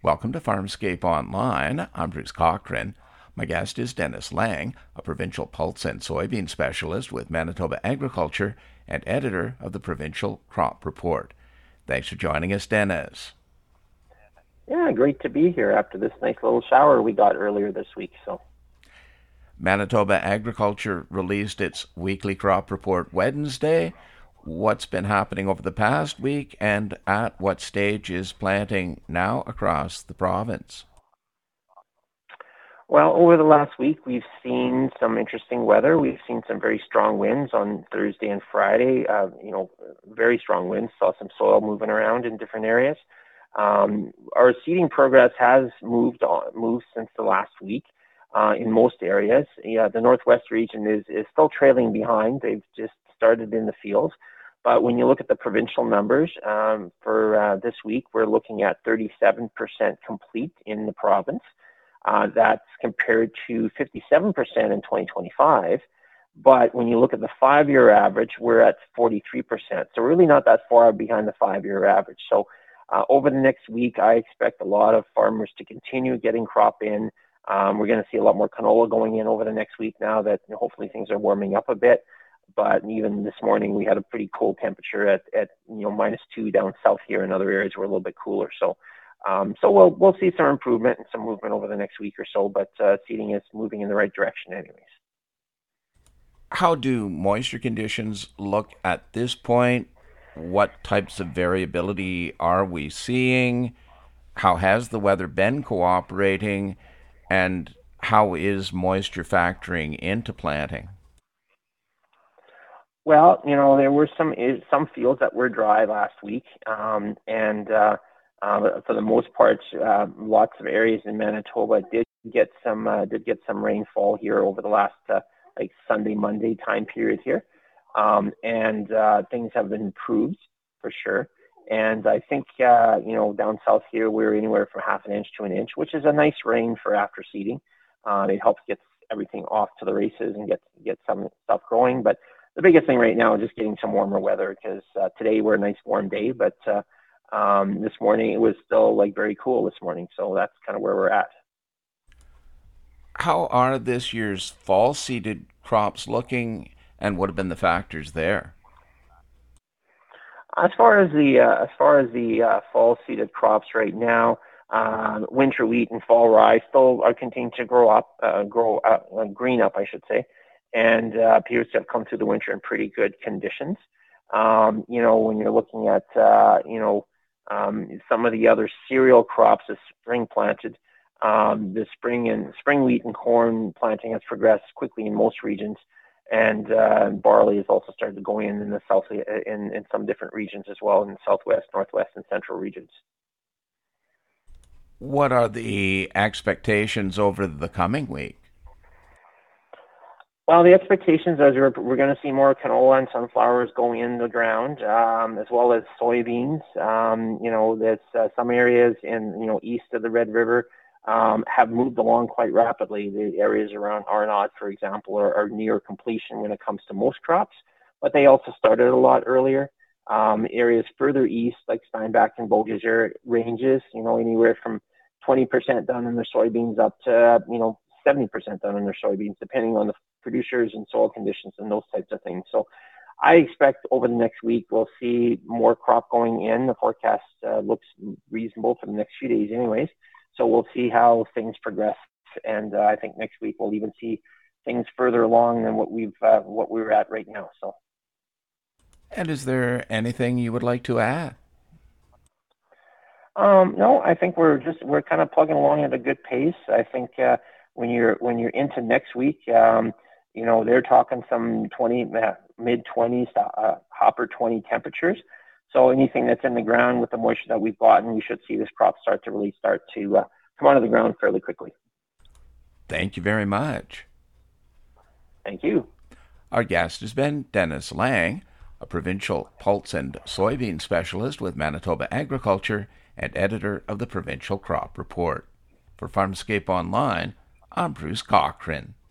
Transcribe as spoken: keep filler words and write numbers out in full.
Welcome to Farmscape Online. I'm Bruce Cochran. My guest is Dennis Lang, a provincial pulse and soybean specialist with Manitoba Agriculture and editor of the Provincial Crop Report. Thanks for joining us, Dennis. Yeah, great to be here after this nice little shower we got earlier this week. So, Manitoba Agriculture released its weekly crop report Wednesday. What's been happening over the past week, and at what stage is planting now across the province? well, over the last week, we've seen some interesting weather. We've seen some very strong winds on Thursday and Friday. Uh, you know, very strong winds. Saw some soil moving around in different areas. Um, our seeding progress has moved on, moved since the last week uh, in most areas. Yeah, the Northwest region is is still trailing behind. They've just started in the fields. But when you look at the provincial numbers um, for uh, this week, we're looking at thirty-seven percent complete in the province. Uh, that's compared to fifty-seven percent in twenty twenty-five. But when you look at the five-year average, we're at forty-three percent. So really not that far behind the five-year average. So uh, over the next week, I expect a lot of farmers to continue getting crop in. Um, we're going to see a lot more canola going in over the next week now that you know, hopefully things are warming up a bit. But even this morning, we had a pretty cold temperature at, at you know minus two down south here. In other areas, we're a little bit cooler. So, um, so we'll we'll see some improvement and some movement over the next week or so. But uh, seeding is moving in the right direction, anyways. How do moisture conditions look at this point? What types of variability are we seeing? How has the weather been cooperating? And how is moisture factoring into planting? Well, you know, there were some some fields that were dry last week, um, and uh, uh, for the most part, uh, lots of areas in Manitoba did get some uh, did get some rainfall here over the last uh, like Sunday, Monday time period here, um, and uh, things have been improved for sure. And I think uh, you know down south here we're anywhere from half an inch to an inch, which is a nice rain for after seeding. Uh, it helps get everything off to the races and get get some stuff growing, but the biggest thing right now is just getting some warmer weather because uh, today we're a nice warm day, but uh, um, this morning it was still like very cool this morning. So that's kind of where we're at. How are this year's fall seeded crops looking, and what have been the factors there? As far as the uh, as far as the uh, fall seeded crops right now, um, winter wheat and fall rye still are continuing to grow up, uh, grow up, uh, green up, I should say, and uh, appears to have come through the winter in pretty good conditions. Um, you know, when you're looking at uh, you know um, some of the other cereal crops, the spring planted, um, the spring and spring wheat and corn planting has progressed quickly in most regions. And uh, barley has also started to go in in the south in, in some different regions as well, in the southwest, northwest, and central regions. What are the expectations over the coming week? Well, the expectations is we're, we're going to see more canola and sunflowers going in the ground, um, as well as soybeans. Um, you know, there's uh, some areas in you know east of the Red River um, have moved along quite rapidly. The areas around Arnott, for example, are, are near completion when it comes to most crops, but they also started a lot earlier. Um, areas further east, like Steinbach and Beaugager ranges, you know, anywhere from twenty percent done in their soybeans up to, you know, seventy percent done in their soybeans, depending on the producers and soil conditions and those types of things. So I expect over the next week, we'll see more crop going in. The forecast uh, looks reasonable for the next few days anyways. So we'll see how things progress. And uh, I think next week we'll even see things further along than what we've, uh, what we're at right now. So. And is there anything you would like to add? Um, no, I think we're just, we're kind of plugging along at a good pace. I think, uh, when you're, when you're into next week, um, you know, they're talking some twenty, mid twenties, uh, hopper twenty temperatures. So anything that's in the ground with the moisture that we've gotten, we should see this crop start to really start to uh, come out of the ground fairly quickly. Thank you very much. Thank you. Our guest has been Dennis Lang, a provincial pulse and soybean specialist with Manitoba Agriculture and editor of the Provincial Crop Report. For Farmscape Online, I'm Bruce Cochran.